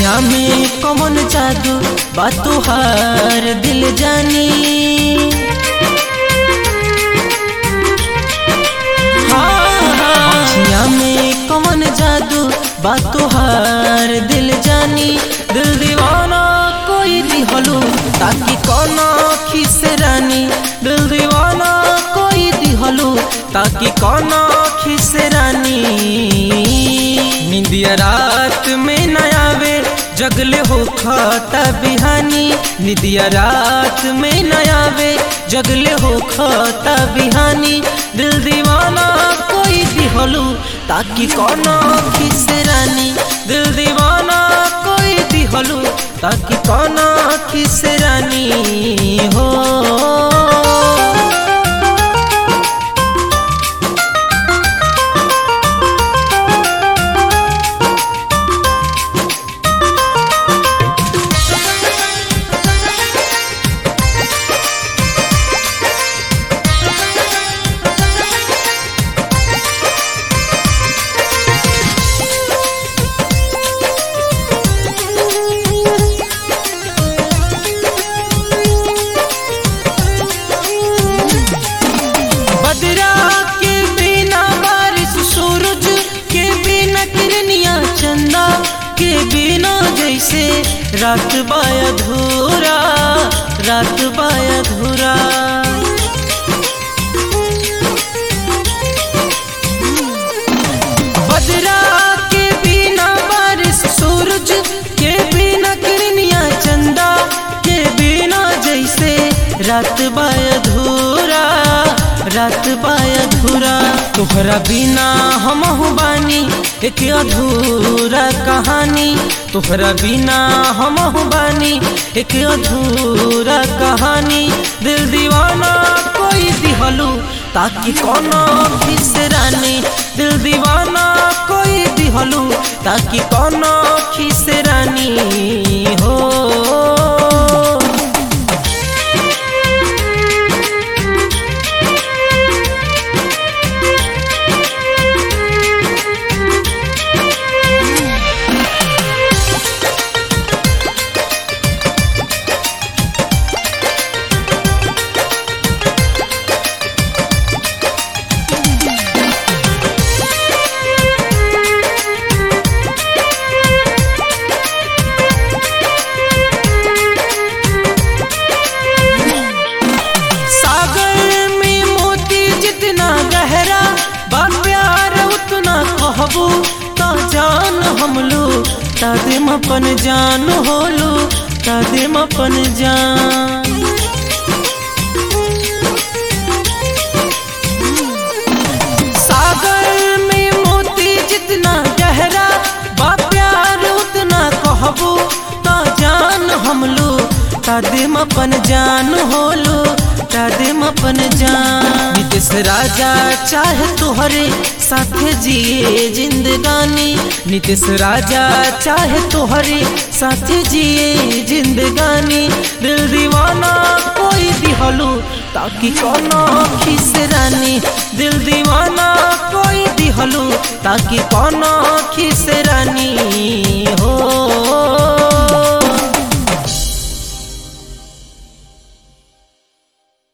अखियाँ में कौन जादू बा तोहार दिल जानी। अखियाँ में कौन जादू बा तोहार दिल जानी। दिल दीवाना कोई दिहलू ताकि कौन खिस रानी। दिल दीवाना कोई दिहलू ताकि कौन खिस रानी। निंदिया रात में न आवे जगले हो खाता बिहानी। निंदिया रात में न आवे जगले हो खाता बिहानी। दिल दीवाना कोई दिहलू ताकि कौन खिस रानी। दिल दीवाना कोई दिहलू ताकि कौन खिस रानी हो। के बिना जैसे रात बाया धूरा रात बाया धूरा। बदरा के बिना बारिश सूरज के बिना किरनिया चंदा के बिना जैसे रात बाया धूरा रात बाया धूरा। तोहरा बिना हमहु बानी एक अधूरा कहानी। तोहरा बिना हमहु बानी एक अधूरा कहानी। दिल दीवाना कोई दिहलू ताकि कौन खिस रानी। दिल दीवाना कोई दिहलू ताकि कौन खिस रानी हो। तो जान हमलू तादिम अपन जान होलू तादिम अपन जान। सागर में मोती जितना गहरा बा प्यार उतना कहबू तो जान हमलू तादिम अपन जान होलू तादिम अपन जान। नितेश राजा चाहे तुहरे साथे जिए जिंदगानी। नितेश राजा चाहे तुहरे साथे जिए जिंदगानी। दिल दीवाना कोई दिहलू ताकि कौन खिस रानी। दिल दीवाना कोई दिहलू ताकि कौन खिस रानी हो।